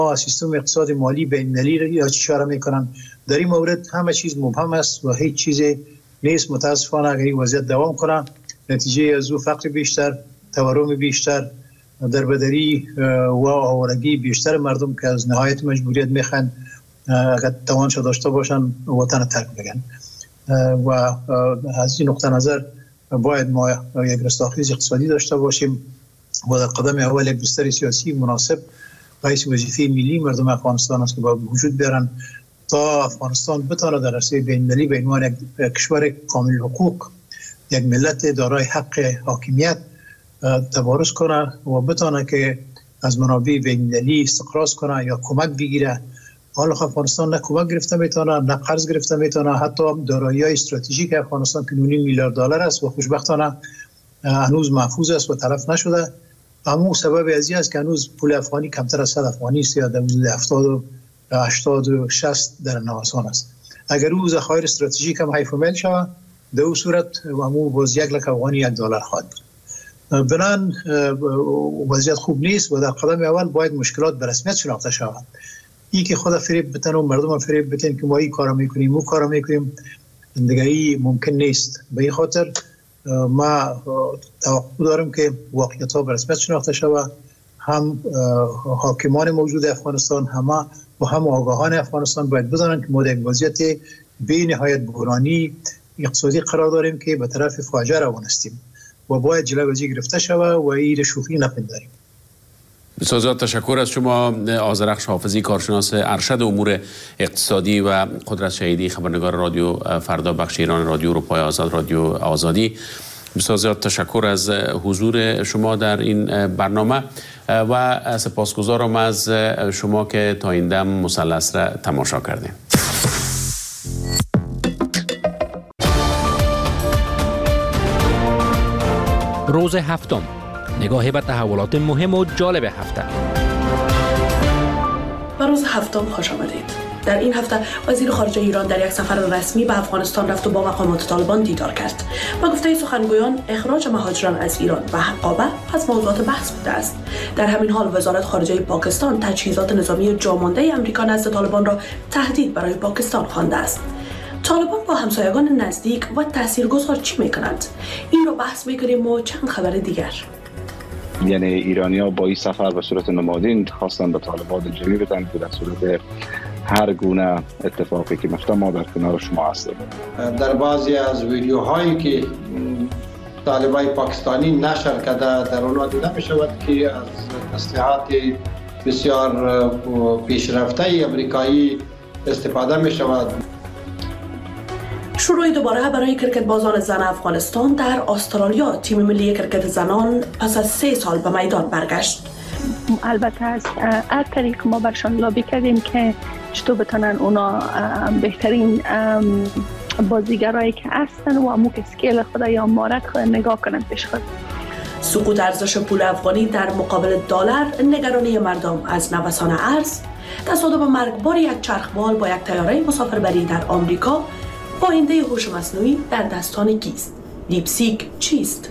سیستم اقتصاد مالی بین‌المللی را یا اشاره میکنن. در این مورد همه چیز مبهم است و هیچ چیزی نیست. متاسفانه اگر این وضعیت دوام کنه نتیجه از او فقر بیشتر، تورم بیشتر، دربدری و آوارگی بیشتر مردم که از نهایت مجبوریت میخوان اگر توانش داشته باشن وطن ترک بگن. و از این نقطه نظر باید ما یک رستاخیز اقتصادی داشته باشیم و در قدم اول یک بستر سیاسی مناسب رئیس وظیفه ملی مردم افغانستان است که با وجود بیارن تا افغانستان بتونه در عرصه بین‌المللی به عنوان یک کشور کامل حقوق، یک ملت دارای حق حاکمیت تبارز کنه و بتونه که از منابع بین‌المللی استقراض کنه یا کمک بگیره. حالا افغانستان نه کمک گرفته میتونه، نه قرض گرفته میتونه، حتی دارایی‌های استراتژیک افغانستان که 9 میلیارد دلار است و خوشبختانه هنوز محفوظ است و تلف نشده. اما سبب از این است که هنوز پول افغانی کمتر از 100 افغانی است یا در حدود 70 و 80 و 60 در نوسان است. اگر او ذخایر استراتژیک هم حیف میل شود در اون صورت همو باز 1 لک افغانی 1 دلار خواهد بود. بنان وضعیت خوب نیست و در قدم اول باید مشکلات به رسمیت شناخته شود. این که خود فریب بتن و مردم فریب بتن که ما این کارو میکنیم اون کارو میکنیم دیگه این ممکن نیست. به این خاطر ما توقع دارم که واقعیت ها به رسمیت شناخته شود. هم حاکمان موجود افغانستان هم آگاهان افغانستان باید بدانند که ما در وضعیت بی نهایت بحرانی اقتصادی قرار داریم که به طرف فاجعه روان هستیم و باید جلوی از این گرفته شود و این شوخی نپنداریم. بسیار زیاد تشکر از شما آذرخش حافظی، کارشناس ارشد امور اقتصادی و قدرت شهیدی، خبرنگار رادیو فردا، بخش ایران رادیو اروپای آزاد، رادیو آزادی. بسیار زیاد تشکر از حضور شما در این برنامه و سپاسگزارم از شما که تا این دم مثلث را تماشا کردیم. روز هفتم، نگاهی به تحولات مهم و جالب هفته. به روز هفتم خوش آمدید. در این هفته وزیر خارجه ایران در یک سفر رسمی به افغانستان رفت و با مقامات طالبان دیدار کرد. با گفته سخنگویان اخراج مهاجران از ایران و حقابه از موضوعات بحث بوده است. در همین حال وزارت خارجه پاکستان تجهیزات نظامی جامانده امریکا نزد طالبان را تهدید برای پاکستان خوانده است. طالبان با همسایگان نزدیک و تاثیرگذار چی میکنند؟ این رو بحث میکنیم و چند خبر دیگر. یعنی ایرانی‌ها با این سفر به صورت نمادین خواستن به طالبان جوی بدن که در صورت هر گونه اتفاقی که میفته ما در کنار شما هستیم. در بعضی از ویدیوهایی که طالبای پاکستانی نشر کرده در اونها دیده می شود که از تسلیحات بسیار پیشرفته امریکایی استفاده می شود. شروع دوباره برای کرکت بازان زن افغانستان در استرالیا. تیم ملی کرکت زنان پس از 3 سال به میدان برگشت. البته از هر طریق ما برشان لابی کردیم که چطور بتونن اونا بهترین بازیگرایی که هستن و امو که سکیل خود یا مهارت خود نگاه کنن پیش خود. سقوط ارزش پول افغانی در مقابل دلار، نگرانی مردم از نوسان ارز، تصادم مرگبار یک چرخبال با یک طیاره مسافربری در آمریکا، آینده هوش مصنوعی در دستان کیست؟ دیپسیک چیست؟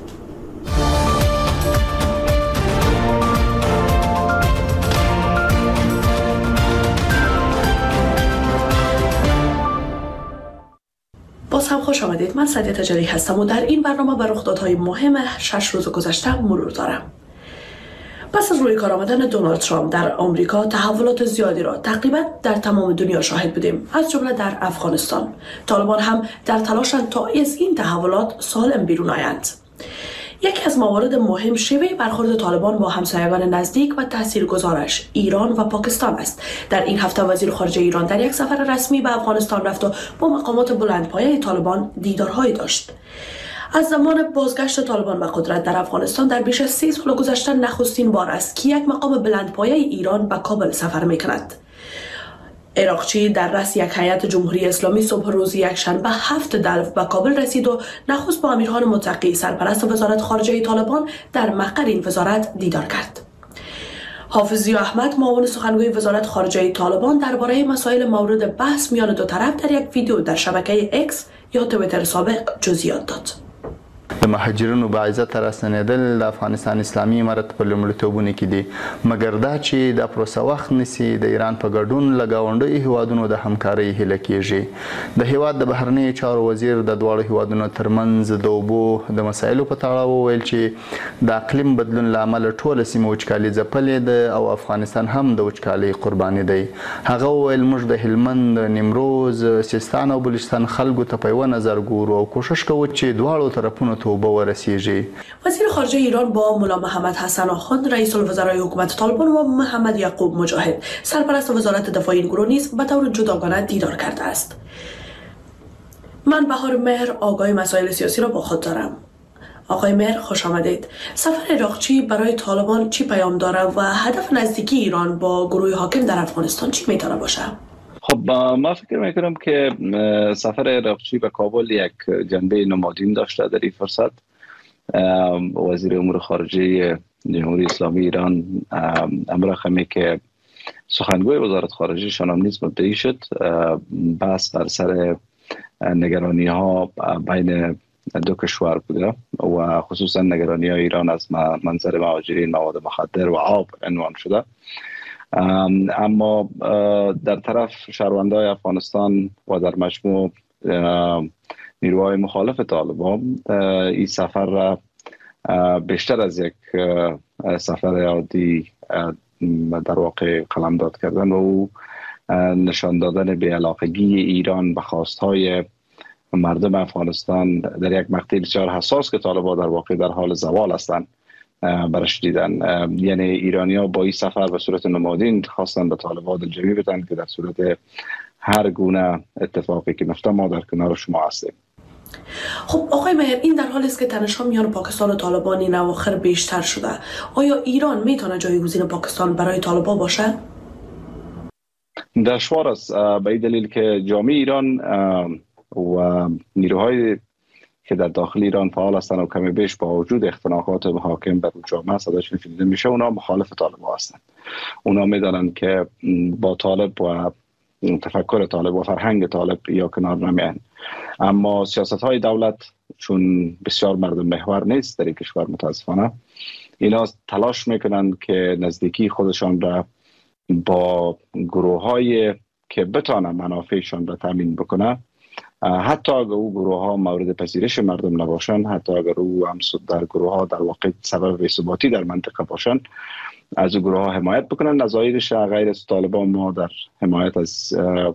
باز هم خوش آمدید. من سعدیه تجلی هستم و در این برنامه به رخدادهای مهم 6 روز گذشته مرور دارم. پس از روی کار آمدن دونالد ترامپ در آمریکا تحولات زیادی را تقریبا در تمام دنیا شاهد بودیم، از جمله در افغانستان. طالبان هم در تلاشند تا از این تحولات سالم بیرون آیند. یکی از موارد مهم شیوه برخورد طالبان با همسایگان نزدیک و تاثیرگذارش ایران و پاکستان است. در این هفته وزیر خارجه ایران در یک سفر رسمی به افغانستان رفت و با مقامات بلندپایه طالبان دیدارهایی داشت. از زمان بازگشت طالبان به قدرت در افغانستان در بیش از 3 سال گذشته نخستین بار است که یک مقام بلندپایه ایران به کابل سفر می‌کند. عراقچی در رأس یک هیئت جمهوری اسلامی صبح روز یکشنبه 7 دلو به کابل رسید و نخست با امیرخان متقی سرپرست وزارت خارجه طالبان در مقر این وزارت دیدار کرد. حافظ ضیاءاحمد معاون سخنگوی وزارت خارجه طالبان درباره مسائل مورد بحث میان دو طرف در یک ویدیو در شبکه اکس یا توییتر سابق جزئیات داد. به مهاجرینو به عزت رسنیدل د افغانستان اسلامي امارت په لومړیتوبونو کې دي، مګر دا چې دا پروسه وخت نیسي د ایران په ګډون له ګاونډیو هیوادونو د همکارۍ هیله کیږي. د هیواد د بهرنیو چارو وزیر د دواړو هیوادونو ترمنځ د اوبو د مسایلو په تړاو وویل چې د اقلیم بدلون له امله ټوله سیمه وچکالي ځپلې ده او افغانستان هم د وچکالۍ قرباني دی. هغه وویل موږ د هلمند، نیمروز، سیستان او بلوچستان خلکو ته په یوه نظر ګورو او کوشش کوو چې دواړو طرفونو ته اوبه ورسیږي. وزیر خارجه ایران با ملا محمد حسن آخوند، رئیس الوزرای حکومت طالبان و محمد یعقوب مجاهد، سرپرست وزارت دفاع این گروه نیز به طور جداگانه دیدار کرده است. من بهار مهر آگاه مسائل سیاسی را با خود دارم. آقای مهر خوش آمدید. سفر عراقچی برای طالبان چی پیام داره و هدف نزدیکی ایران با گروه حاکم در افغانستان چی میتونه باشه؟ خب ما فکر میکنم که سفر عراقچی به کابل یک جنبه نمادین داشته. در این فرصت وزیر امور خارجه جمهوری اسلامی ایران امر خمی که سخنگوی وزارت خارجه شان نیز مبدعی شد، بحث بر سر نگرانی ها بین دو کشور بوده و خصوصا نگرانی های ایران از منظر مهاجرین مواد مخدر و آب عنوان شده. اما در طرف شهروندان افغانستان و در مجموع نیروهای مخالف طالبان این سفر را بیشتر از یک سفر عادی در واقع قلمداد کردن و نشان دادن بی‌علاقگی ایران به خواستهای مردم افغانستان در یک مقطع بسیار حساس که طالبان در واقع در حال زوال هستند برش دیدن. یعنی ایرانی‌ها با این سفر به صورت نمادین خواستن به طالبان دلجویی بدن که در صورت هر گونه اتفاقی که میفته ما در کنار شما هستیم. خب آقای مهر، این در حالی است که تنش‌ها میان پاکستان و طالبان این اواخر بیشتر شده. آیا ایران میتونه جایگزین پاکستان برای طالبان باشه؟ دشوار است، به این دلیل که جامعه ایران و نیروهای که در داخل ایران فعال هستند و کمی بیش با وجود اختناقات حاکم بر جامعه صداشون شنیده میشه، اونا مخالف طالبان هستند. اونا میدانند که با طالب و تفکر طالب و فرهنگ طالب یا کنار نمیان. اما سیاست های دولت چون بسیار مردم محور نیست در این کشور متاسفانه، اینا تلاش میکنند که نزدیکی خودشان را با گروه های که بتانه منافعشان را تامین بکنه، حتی اگر او گروه ها مورد پذیرش مردم نباشند، حتی اگر او هم در گروه ها در واقع سبب بی‌ثباتی در منطقه باشند، از او گروه ها حمایت بکنند. نظایرش غیر از طالبان ما در حمایت از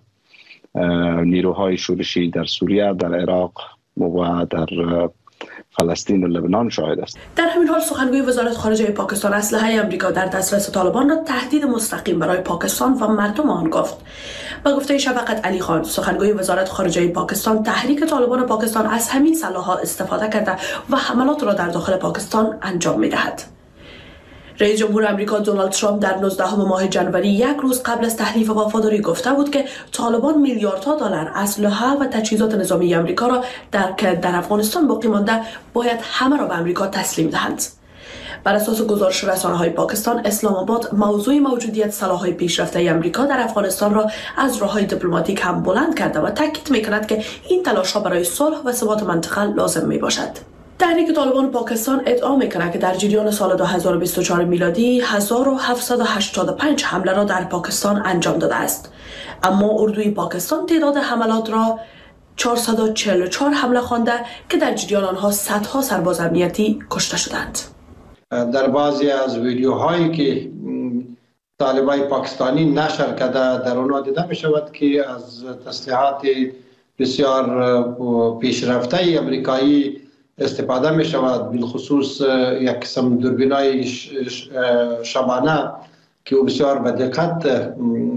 نیروهای شورشی در سوریه، در عراق و در فلسطین و لبنان شاهد است. در همین حال سخنگوی وزارت خارجه پاکستان اسلحه آمریکا در دسترس طالبان را تهدید مستقیم برای پاکستان و مردم آن گفت. با گفته شفقت علی خان، سخنگوی وزارت خارجه پاکستان، تحریک طالبان پاکستان از همین سلاح‌ها استفاده کرده و حملات را در داخل پاکستان انجام می‌دهد. رئیس جمهور آمریکا دونالد ترامپ در 19 ماه ژانویه، یک روز قبل از تحریف وفاداری، گفته بود که طالبان میلیاردها دلار اسلحه و تجهیزات نظامی آمریکا را در افغانستان باقی مانده باید همه را به آمریکا تسلیم دهند. بر اساس گزارش رسانه‌های پاکستان، اسلام آباد موضوع موجودیت سلاح‌های پیشرفته آمریکا در افغانستان را از راه‌های دیپلماتیک هم بلند کرده و تاکید می‌کند که این تلاش‌ها برای صلح و ثبات منطقه لازم میباشد. تحریک طالبان پاکستان ادعا می‌کند که در جریان سال 2024 میلادی 1785 حمله را در پاکستان انجام داده است، اما اردوی پاکستان تعداد حملات را 444 حمله خوانده که در جریان آنها صدها سرباز امنیتی کشته شدند. در بعضی از ویدیوهایی که طالبای پاکستانی نشر کرده در آنها دیده می شود که از تسلیحات بسیار پیشرفته امریکایی استفاده می شود، بالخصوص یک قسم دوربینای شبانه که بسیار به دقت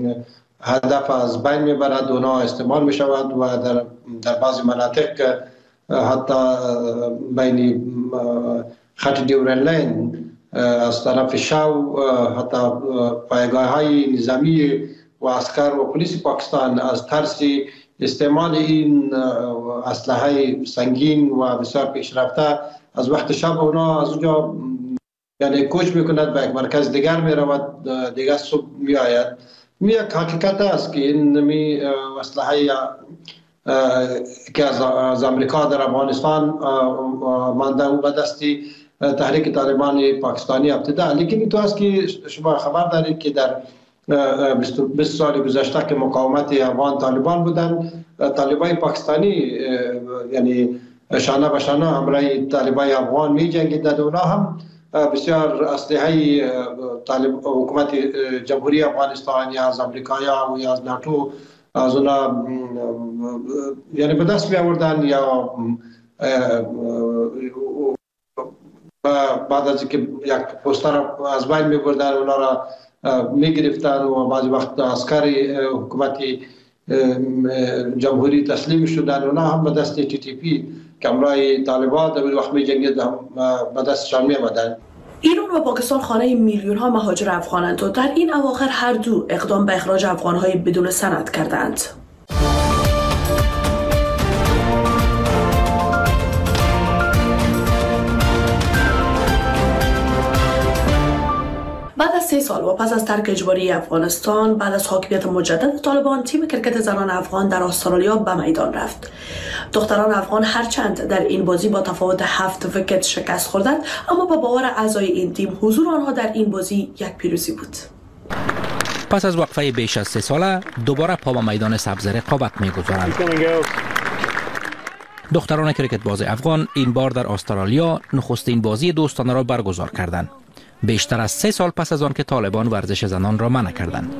هدف از بین می برد، اونا استعمال می شود و در بعضی مناطق حتی بین خط دیورن لین از طرف شو حتی پایگاه های نظامی و عسکر و پلیس پاکستان از ترس استعمال این اسلحه سنگین و بسیار پیشرفته از وقت شب اونا از اونجا یعنی کوچ میکند به یک مرکز دیگر می رود، دیگر صبح می آید. یک حقیقت است که این اسلحه که از امریکا در افغانستان مانده او به دست تحریک طالبان پاکستانی ابتدا. لیکن این تو است که شما خبر دارید که در 20 سال گذشته که مقاومت افغان طالبان بودن، طالبان پاکستانی یعنی شانه به شانه همراه طالبان افغان می جنگیدند. اونا هم بسیار اسلحه حکومت جمهوری افغانستان یا از امریکا یا از ناتو از اونا یعنی به دست می آوردن یا بعد از اینکه یک پوستر از بین می بردن اونا را می گرفتن و بعضی وقت عسکر حکومت جمهوری تسلیم شدن. اونا هم به دست TTP که همراه طالبان در وقت می جنگید به دستشان می آمدن. ایران و پاکستان خانه میلیون ها مهاجر افغانند و در این اواخر هر دو اقدام به اخراج افغانهای بدون سند کردند. بعد از 3 سال و پس از ترک اجباری افغانستان، بعد از حاکمیت مجدد طالبان، تیم کرکت زنان افغان در استرالیا به میدان رفت. دختران افغان هرچند در این بازی با تفاوت 7 ویکت شکست خوردند، اما با باور اعضای این تیم حضور آنها در این بازی یک پیروزی بود. پس از وقفه بیش از 3 ساله دوباره پا به میدان سبز رقابت می‌گذارند. دختران کرکت باز افغان این بار در استرالیا نخستین بازی دوستانه را برگزار کردند. بیشتر از 3 سال پس از آن که طالبان ورزش زنان را منع کردند.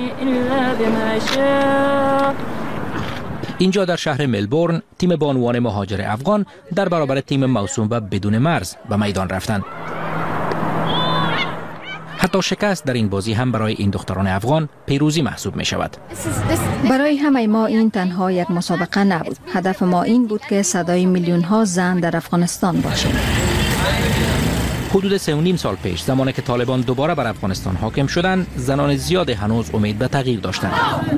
اینجا در شهر ملبورن تیم بانوان مهاجر افغان در برابر تیم موسوم به بدون مرز به میدان رفتند. حتی شکست در این بازی هم برای این دختران افغان پیروزی محسوب می شود. برای همه ما این تنها یک مسابقه نبود. هدف ما این بود که صدای میلیون ها زن در افغانستان باشد. حدود 3.5 سال پیش زمانی که طالبان دوباره بر افغانستان حاکم شدند، زنان زیاد هنوز امید به تغییر داشتند.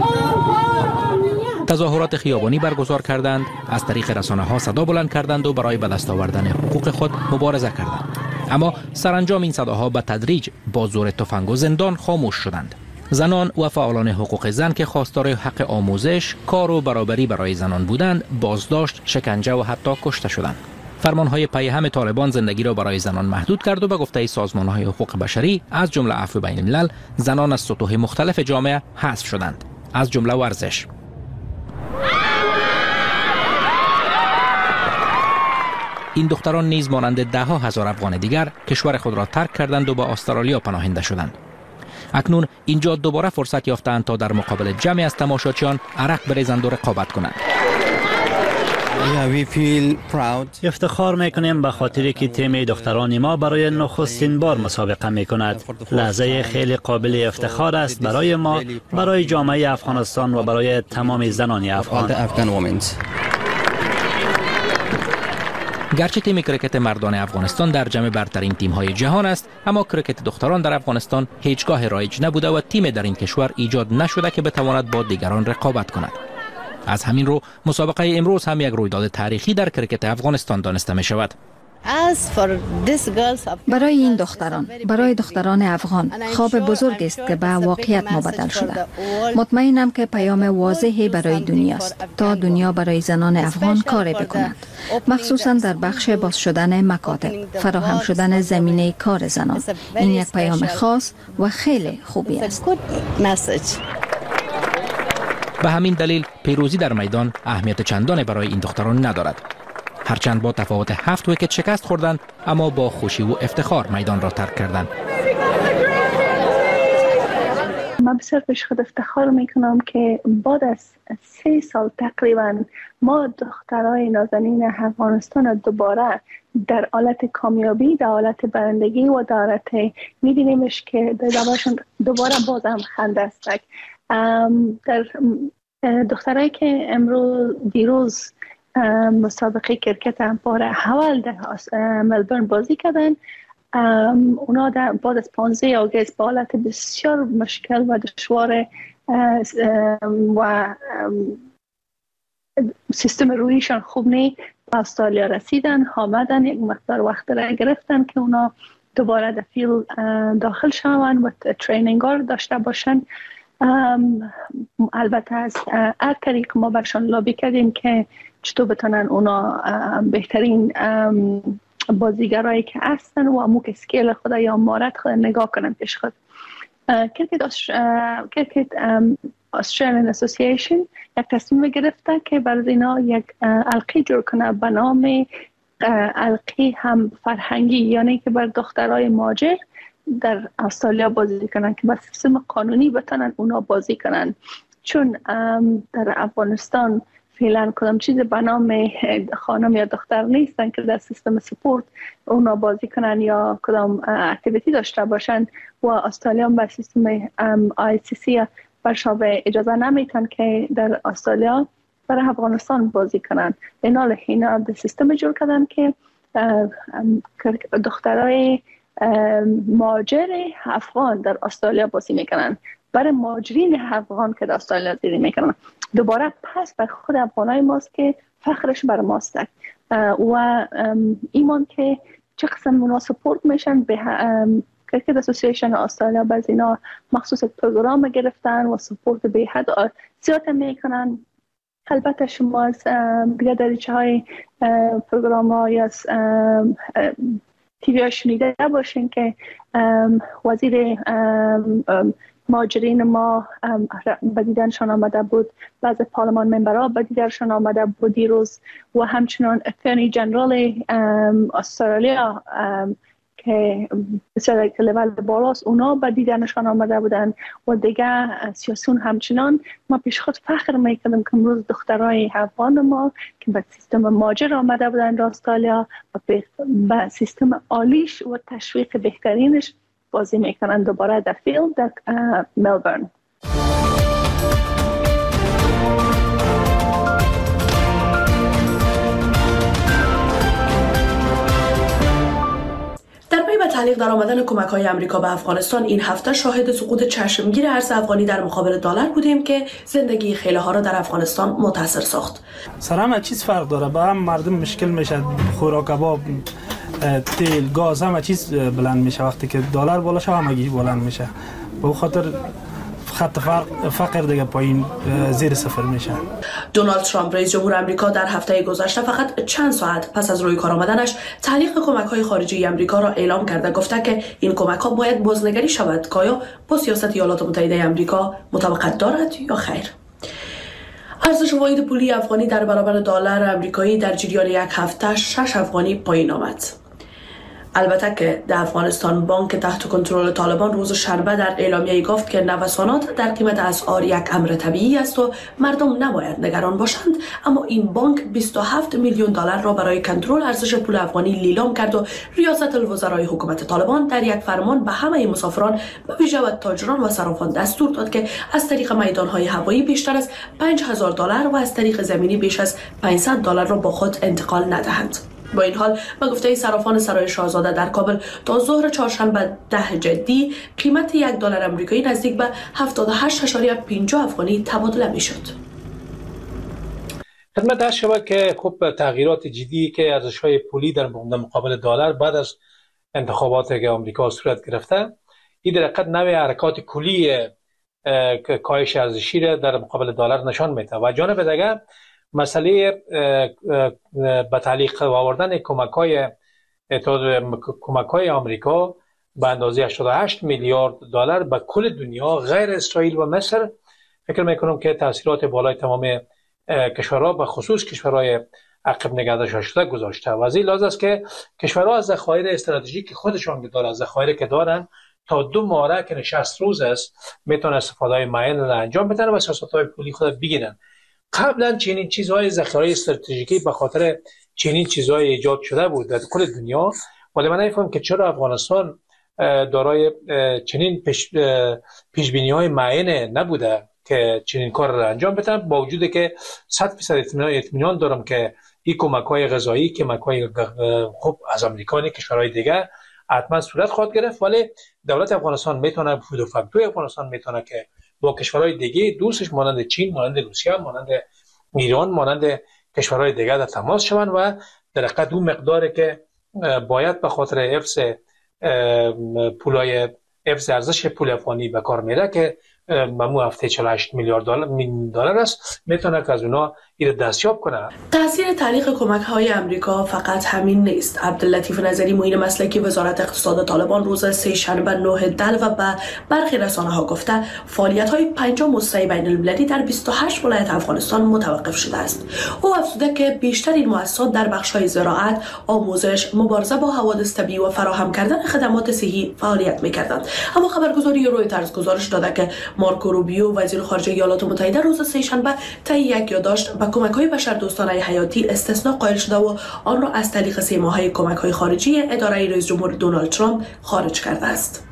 تظاهرات خیابانی برگزار کردند، از طریق رسانه‌ها صدا بلند کردند و برای به دست آوردن حقوق خود مبارزه کردند. اما سرانجام این صداها به تدریج با زور تفنگ و زندان خاموش شدند. زنان و فعالان حقوق زن که خواستار حق آموزش، کار و برابری برای زنان بودند، بازداشت، شکنجه و حتی کشته شدند. فرمانهای پیهم طالبان زندگی را برای زنان محدود کرد و به گفته سازمانهای حقوق بشری از جمله عفو بین الملل، زنان از سطوح مختلف جامعه حذف شدند، از جمله ورزش. این دختران نیز مانند ده‌ها هزار افغان دیگر کشور خود را ترک کردند و به استرالیا پناهنده شدند. اکنون اینجا دوباره فرصت یافتند تا در مقابل جمعی از تماشاچیان عرق بریزند و رقابت کنند. افتخار میکنیم به خاطری که تیم دختران ما برای نخستین بار مسابقه میکند. لحظه خیلی قابل افتخار است برای ما، برای جامعه افغانستان و برای تمام زنان افغان. گرچه تیم کرکت مردان افغانستان در جمع برترین تیم‌های جهان است، اما کرکت دختران در افغانستان هیچگاه رایج نبوده و تیم در این کشور ایجاد نشده که بتواند با دیگران رقابت کند. از همین رو مسابقه امروز هم یک رویداد تاریخی در کرکت افغانستان دانسته می شود. برای این دختران، برای دختران افغان، خواب بزرگ است که به واقعیت مبدل شده. مطمئنم که پیام واضحی برای دنیاست تا دنیا برای زنان افغان کار بکند، مخصوصا در بخش باز شدن مکاتب، فراهم شدن زمینه کار زنان. این یک پیام خاص و خیلی خوبی است. به همین دلیل پیروزی در میدان اهمیت چندانی برای این دختران ندارد. هرچند با تفاوت 7 ویکت شکست خوردند، اما با خوشی و افتخار میدان را ترک کردند. من بسیار پیش خود افتخار میکنم که بعد از 3 سال تقریبا ما دخترای نازنین افغانستان دوباره در حالت کامیابی، در حالت برندگی و در حالت میبینیمش که دوباره بازم خنده است. در دخترایی که دیروز مسابقه کرکت بار اول در ملبورن بازی کردن، اونا بعد از 15 آگوست با حالت بسیار مشکل و دشوار و سیستم رویشان خوب نی به استرالیا رسیدن، آمدن یک مقدار وقت را گرفتن که اونا دوباره در فیلد داخل شوند و ترینینگ ها داشته باشن. البته از هر طریق ما برشان لابی کردیم که چطور بتونن اونا بهترین بازیگرایی که هستن و اموک اسکیل خود یا مهارت خود نگاه کنن پیش خود. کرکت استرالیان اسوسییشن یک تصمیم گرفته که برای اینا یک حلقه جور کنه به نام حلقه هم فرهنگی، یعنی که بر دخترای مهاجر در استرالیا بازی کنن که با سیستم قانونی بتونن اونا بازی کنن، چون در افغانستان فعلا کدام چیز به نام خانم یا دختر نیستن که در سیستم سپورت اونا بازی کنن یا کدام اکتیویتی داشته باشن و استرالیا با سیستم ICC برشان اجازه نمیتن که در استرالیا برای افغانستان بازی کنن. این حال اینا در سیستم جور کردن که دخترای مهاجر افغان در استرالیا بازی میکنن برای مهاجرین افغان که در استرالیا زندگی میکنن. دوباره پس بر خود افغانای ماست که فخرش بر ماست و ایمان که چه قسم اونا سپورت میشن به کرکت اسوسییشن استرالیا باز اینا مخصوص پروگرام گرفتن و سپورت به حد زیاد میکنن. البته شما از دیگه دریچه های پروگرام های از تیوی ها شنیده باشین که وزیر مهاجرین ما به دیدنشان آمده بود، بعض پارلمان ممبرها به دیدنشان آمده بود دیروز و همچنان اترنی جنرال استرالیا که بسیار یک لول بالاست اونا به دیدنشان آمده بودن و دیگه سیاسون. همچنان ما پیش خود فخر میکنیم که امروز دخترای افغان ما که به سیستم مهاجر آمده بودن در استرالیا و به سیستم عالیش و تشویق بهترینش بازی میکنن دوباره در فیلد در ملبورن. تعلیق در آمدن کمک‌های آمریکا به افغانستان این هفته شاهد سقوط چشمگیر ارز افغانی در مقابل دلار بودیم که زندگی خیلی ها را در افغانستان متاثر ساخت. سر همه چیز فرق داره، به هم مردم مشکل میشه، خوراک کباب، تیل، گاز، همه چیز بلند میشه. وقتی که دلار بالا شه همگی بلند میشه، به خاطر خط فقر دیگه پایین زیر صفر میشه. دونالد ترامپ رئیس جمهور آمریکا در هفته گذشته فقط چند ساعت پس از روی کار آمدنش تعلیق کمک‌های خارجی آمریکا را اعلام کرده، گفته که این کمک‌ها باید بازنگری شود که آیا با سیاست ایالات متحده آمریکا مطابقت دارد یا خیر. ارزش واحد پولی افغانی در برابر دلار آمریکایی در جریان یک هفته 6 افغانی پایین آمد. البته که در افغانستان بانک تحت کنترل طالبان روز شنبه در اعلامیه گفت که نوسانات در قیمت اسعار یک امر طبیعی است و مردم نباید نگران باشند، اما این بانک 27 میلیون دلار را برای کنترل ارزش پول افغانی لیلام کرد و ریاست الوزرای حکومت طالبان در یک فرمان به همه مسافران به ویژه و تاجران و صرافان دستور داد که از طریق میدانهای هوایی بیشتر از 5000 دلار و از طریق زمینی بیش از 500 دلار را با خود انتقال ندهند. با این حال به گفته صرافان سرای شاهزاده در کابل تا ظهر چهارشنبه 10 جدی قیمت یک دلار آمریکایی نزدیک به 78.50 افغانی تبادله میشد. خدمت عرض شود که خب تغییرات جدی که ارزش‌های پولی در مقابل دلار بعد از انتخابات که آمریکا صورت گرفته، این در حقیقت نوع حرکات کلی کاهش ارزشی را در مقابل دلار نشان میده و جانب دیگر مسئله به تعلیق آوردن کمک‌های آمریکا به اندازه 88 میلیارد دلار به کل دنیا غیر اسرائیل و مصر، فکر میکنم که تاثیرات بالای تمام کشورها به خصوص کشورهای عقب نگه شده گذاشته و از این لحاظ است که کشورها از ذخایر استراتژیک خودشان دارند، از ذخایر که دارن تا 2 ماه که 60 روز است میتونن استفاده معین را انجام بدن و سیاست‌های پولی خود بگیرن. قبلا چنین چیزهای ذخایر استراتژیکی به خاطر چنین چیزهای ایجاد شده بود در کل دنیا، ولی من نمی‌فهمم که چرا افغانستان دارای چنین پیشبینی‌های معین نبوده که چنین کار را انجام بدن، با وجودی که 100% اطمینان دارم که این کمک‌های غذایی، کمک‌های خوب از آمریکا و کشورهای دیگه حتما صورت خواهد گرفت، ولی دولت افغانستان میتونه فدوفکتوی افغانستان میتونه که با کشورهای دیگه دوستش مانند چین، مانند روسیه، مانند ایران، مانند کشورهای دیگه در تماس شوند و در حقیقت اون مقداری که باید به خاطر حفظ ارزش پول افغانی به کار میره که ممو هفته 48 میلیارد دلار است، میتونه که از اونا این دستیاب کنه. تاثیر تعلیق کمک‌های امریکا فقط همین نیست. عبداللطیف نظری معین مسلکی وزارت اقتصاد طالبان روز سه‌شنبه 9 دل و به برخی رسانه‌ها گفته فعالیت‌های 5 مصرع بین‌المللی در 28 ولایت افغانستان متوقف شده است. او افزوده که بیشتر این مؤسسات در بخش‌های زراعت، آموزش، مبارزه با حوادث طبیعی و فراهم کردن خدمات صحی فعالیت می‌کردند. اما خبرگزاری رویترز گزارش داده که مارکو روبیو وزیر خارجه ایالات متحده روز سه‌شنبه طی یک یادداشت به کمک‌های بشردوستانه حیاتی استثناء قائل شده و آن را از طریق 3 ماهه کمک‌های خارجی اداره رئیس جمهور دونالد ترامپ خارج کرده است.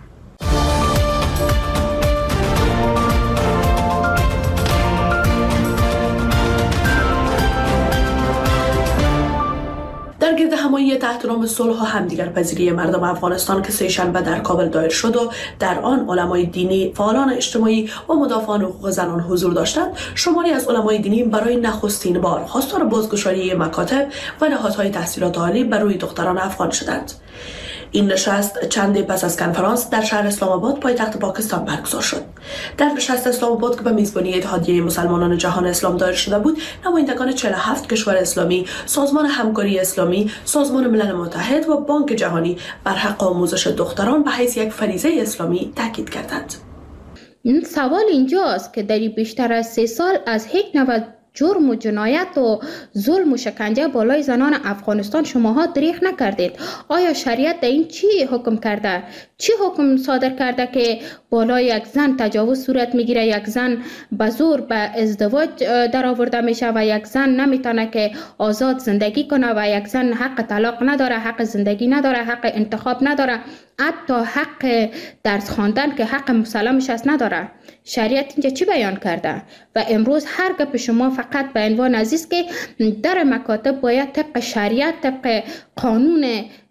در گرد همایی تحت نام صلح و همدیگرپذیری مردم افغانستان که سه‌شنبه در کابل دایر شد و در آن علمای دینی، فعالان اجتماعی و مدافعان حقوق زنان حضور داشتند، شماری از علمای دینی برای نخستین بار خواستار بازگشایی مکاتب و نهادهای تحصیلات عالی بر روی دختران افغان شدند. این نشست چندی پس از کنفرانس در شهر اسلام آباد پایتخت پاکستان برگزار شد. در نشست اسلام آباد که به میزبانی اتحادیه مسلمانان جهان اسلام دایر شده بود، نمایندگان 47 کشور اسلامی، سازمان همکاری اسلامی، سازمان ملل متحد و بانک جهانی بر حق آموزش دختران به حیث یک فریضه اسلامی تاکید کردند. این سوال اینجاست که در بیشتر از 3 سال از یک نوع جرم و جنایت و ظلم و شکنجه بالای زنان افغانستان شماها دریغ نکردید. آیا شریعت در این چی حکم کرده؟ چی حکم صادر کرده که بالای یک زن تجاوز صورت میگیره، یک زن به زور به ازدواج در آورده میشه و یک زن نمیتونه که آزاد زندگی کنه و یک زن حق طلاق نداره، حق زندگی نداره، حق انتخاب نداره، حتی حق درس خواندن که حق مسلمش است نداره. شریعت اینجا چی بیان کرده؟ و امروز هر گپ شما فقط به عنوان عزیز که در مکاتب باید طبق شریعت، طبق قانون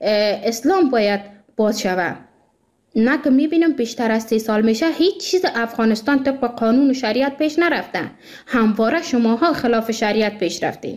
اسلام باید باز شود. نه که میبینم بیشتر از 3 سال میشه هیچ چیز افغانستان طبق قانون و شریعت پیش نرفته. همواره شماها خلاف شریعت پیش رفتین.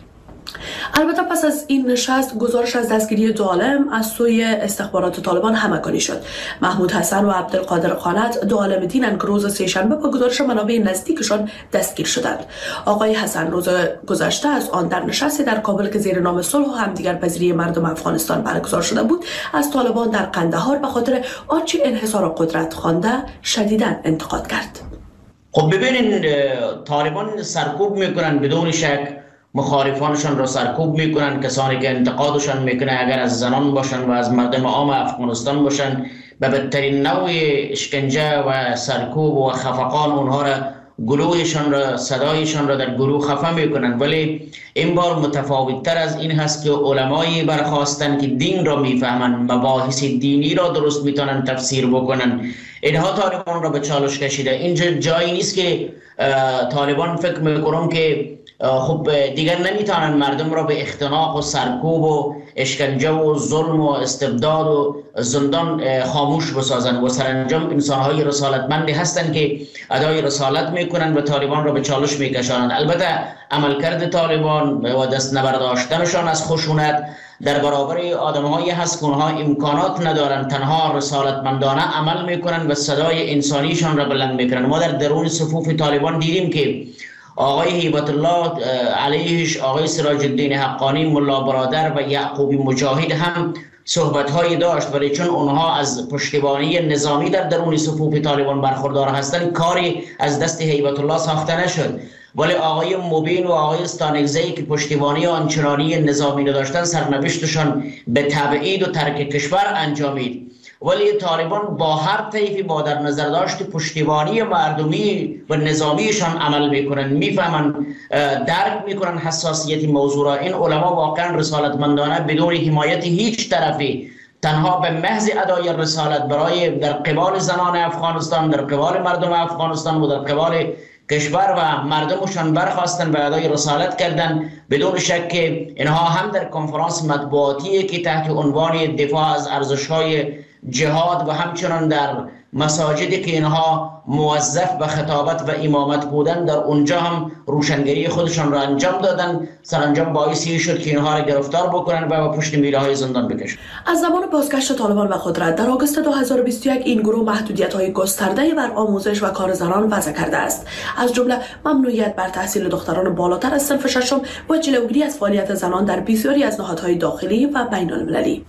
البته پس از این نشست گزارش از دستگیری 2 عالم از سوی استخبارات طالبان همگانی شد. محمود حسن و عبدالقادر قانت 2 عالم دینند که روز سه‌شنبه با گزارش منابع نزدیکشان دستگیر شدند. آقای حسن روز گذشته از آن در نشستی در کابل که زیر نام صلح و همدیگرپذیری مردم افغانستان برگزار شده بود، از طالبان در قندهار به خاطر آنچه انحصار قدرت خوانده شدیداً انتقاد کرد. خب ببینین، طالبان سرکوب میکنن، بدون شک مخالفانشان را سرکوب میکنن. کسانی که انتقادشان میکنه اگر از زنان باشن و از مردم عام افغانستان باشن، به بدترین نوع اشکنجه و سرکوب و خفقان اونها را، گلویشان را، صدایشان را در گلو خفه میکنن. ولی این بار متفاوت تر از این هست که علمایی برخواستن که دین را میفهمن، مباحث دینی را درست میتونن تفسیر بکنن. اینها طالبان را به چالش کشیده. اینجا جایی نیست که طالبان فکر میکنم که خب دیگر نمیتونن مردم را به اختناق و سرکوب و اشکنجه و ظلم و استبداد و زندان خاموش بسازن و سرانجام انسانهای رسالتمندی هستند که ادای رسالت میکنن و طالبان را به چالش میکشانند. البته عملکرد طالبان و دست نبرداشتنشان از خشونت در برابر آدم‌هایی هست که اونها امکانات ندارن، تنها رسالتمندانه عمل میکنن و صدای انسانیشان را بلند میکنن. ما در درون صفوف طالبان دیدیم که آقای هیبت الله علیهش، آقای سراج الدین حقانی، ملا برادر و یعقوبی مجاهد هم صحبت‌هایی داشت، ولی چون اونها از پشتیبانی نظامی در درون صفوف طالبان برخوردار هستند، کاری از دست هیبت الله ساخته نشد. ولی آقای مبین و آقای استانگزی که پشتیبانی آنچنانی نظامی داشتن، سرنوشتشان به تبعید و ترک کشور انجامید. ولی طالبان با هر طیفی با در نظر داشت پشتیبانی مردمی و نظامیشان عمل میکنن، میفهمن، درک میکنن حساسیت موضوع را. این علما واقعا رسالتمندانه بدون حمایت هیچ طرفی، تنها به محض ادای رسالت برای در قبال زنان افغانستان، در قبال مردم افغانستان و در قبال کشور و مردمشان برخواستن به ادای رسالت کردن. بدون شک اینها هم در کنفرانس مطبوعاتی که تحت عنوان دفاع از ارزش‌های جهاد و همچنان در مساجدی که اینها موظف به خطابت و امامت بودن در اونجا هم روشنگری خودشان را انجام دادن. سرانجام باعثی شد که اینها را گرفتار بکنن و به پشت میله های زندان بکشن. از زمان بازگشت طالبان به قدرت در آگوست 2021 این گروه محدودیت‌های گسترده بر آموزش و کار زنان وضع کرده است، از جمله ممنوعیت بر تحصیل دختران بالاتر از صنف ششم و جلوگیری از فعالیت زنان در بسیاری از نهادهای داخلی و بین المللی.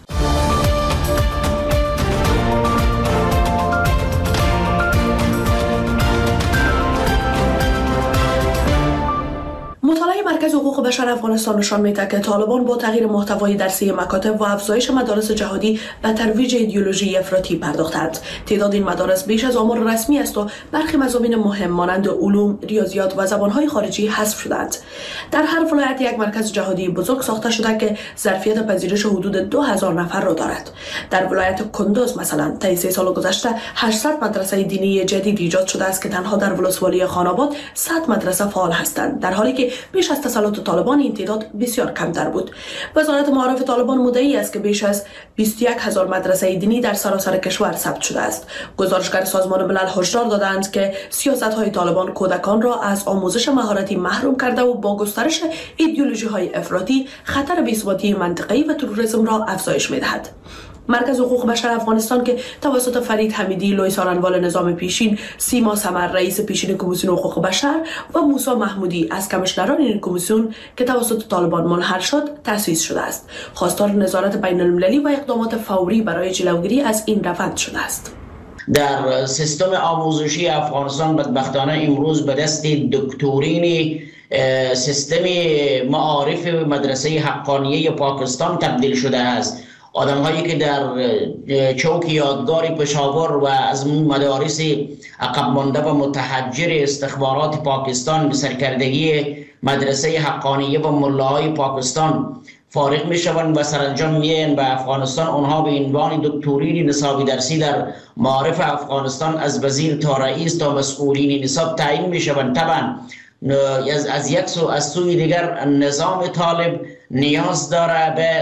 مطالعه مرکز حقوق بشر افغانستان نشان می‌دهد که طالبان با تغییر محتوای درسی مکاتب و افزایش مدارس جهادی به ترویج ایدئولوژی افراطی پرداختند. تعداد این مدارس بیش از آمار رسمی است و برخی مضامین مهم مانند علوم، ریاضیات و زبان‌های خارجی حذف شدند. در هر ولایت یک مرکز جهادی بزرگ ساخته شده که ظرفیت پذیرش حدود 2000 نفر را دارد. در ولایت کندوز مثلا طی 3 سال گذشته 800 مدرسه دینی جدید ایجاد شده است که تنها در ولسوالی خاناباد 100 مدرسه فعال هستند، در حالی که بیش از تسلط طالبان این تعداد بسیار کمتر بود. وزارت معارف طالبان مدعی است که بیش از 21000 مدرسه دینی در سراسر کشور ثبت شده است. گزارشگر سازمان ملل هشدار دادند که سیاست‌های طالبان کودکان را از آموزش مهارتی محروم کرده و با گسترش ایدئولوژی‌های افراطی خطر بی‌ثباتی منطقه‌ای و تروریسم را افزایش می‌دهد. مرکز حقوق بشر افغانستان که توسط فرید حمیدی، لوی سارنوال نظام پیشین، سیما سمر رئیس پیشین کمیسیون حقوق بشر و موسی محمودی از کمیشنران این کمیسیون که توسط طالبان منحل شد تأسیس شده است، خواستار نظارت بین المللی و اقدامات فوری برای جلوگیری از این روند شده است. در سیستم آموزشی افغانستان بدبختانه امروز به دست دکترین سیستم معارف مدرسه حقانیه پاکستان تبدیل شده است. آدم هایی که در چوک یادگار پشاور و از مدارس عقب مانده و متحجر استخبارات پاکستان به سرکردگی مدرسه حقانیه و ملاهای پاکستان فارغ می شوند و سرانجام میان به افغانستان. اونها به عنوان دکترین نصابی درسی در معارف افغانستان از وزیر تا رئیس تا مسئولین نصاب تعیین می شوند. طبعا از یک سو از سوی دیگر نظام طالب نیاز داره به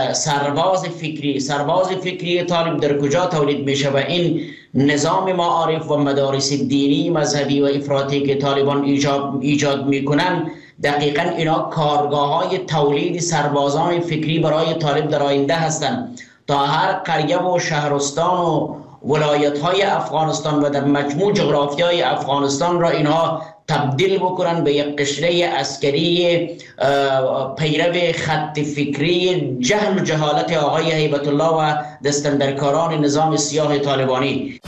سرباز فکری طالب در کجا تولید میشه و این نظام معارف و مدارس دینی مذهبی و افراطی که طالبان ایجاد میکنن دقیقاً اینا کارگاه های تولید سربازان فکری برای طالب در آینده هستند تا هر قریه و شهرستان و ولایت های افغانستان و در مجموع جغرافی های افغانستان را اینها تبدیل بکنن به یک قشره عسکری پیرو خط فکری جهل و جهالت آقای هیبت الله و دستندرکاران نظام سیاه طالبانی.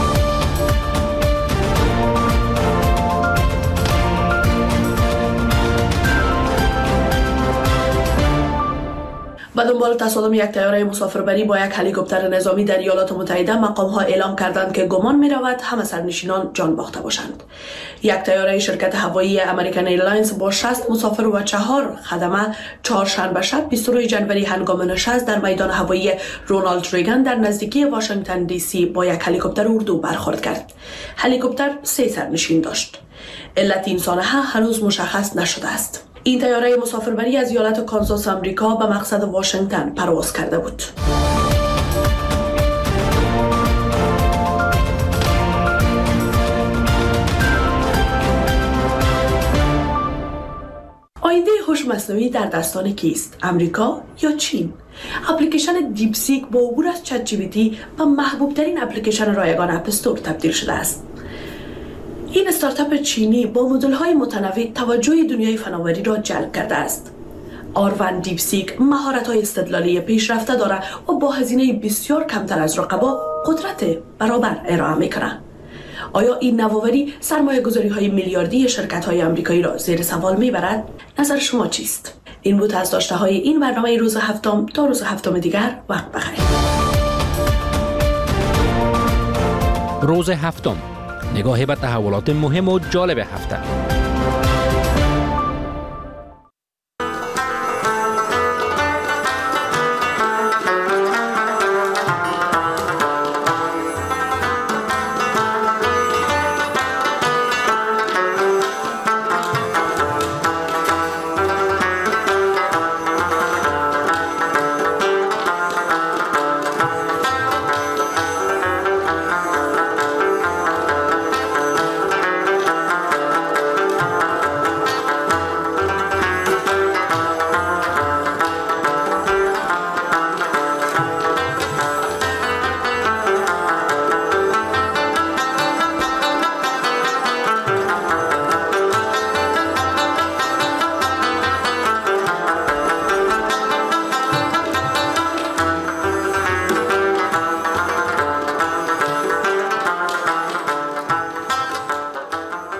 به دنبال تصادم یک طیاره مسافربری با یک هلیکوپتر نظامی در ایالات متحده مقام‌ها اعلام کردند که گمان می‌رود همه سرنشینان جان باخته باشند. یک طیاره شرکت هوایی امریکن ایرلاینز با 60 مسافر و 4 خدمه چهارشنبه شب 22 جنوری هنگام نشست در میدان هوایی رونالد ریگان در نزدیکی واشنگتن دی سی با یک هلیکوپتر اردو برخورد کرد. هلیکوپتر 3 سرنشین داشت. علت این سانحه هنوز مشخص نشده است. این طیاره مسافربری از ایالت کانزاس آمریکا به مقصد واشنگتن پرواز کرده بود. آینده هوش مصنوعی در دستان کیست؟ امریکا یا چین؟ اپلیکیشن دیپسیک با عبور از چت جی پی تی به محبوب ترین اپلیکیشن رایگان اپ استور تبدیل شده است. این استارتاپ چینی با مدل‌های متنوع توجه دنیای فناوری را جلب کرده است. آروان دیپسیک مهارت‌های استدلالی پیشرفته دارد و با هزینه بسیار کمتر از رقبا قدرت برابر ارائه می‌کند. آیا این نوآوری سرمایه‌گذاری‌های میلیاردی شرکت‌های آمریکایی را زیر سوال می‌برد؟ نظر شما چیست؟ این بود از داشته‌های این برنامه روز هفتم. تا روز هفتم دیگر وقت بخیر. روز هفتم، نگاهی به تحولات مهم و جالب هفته.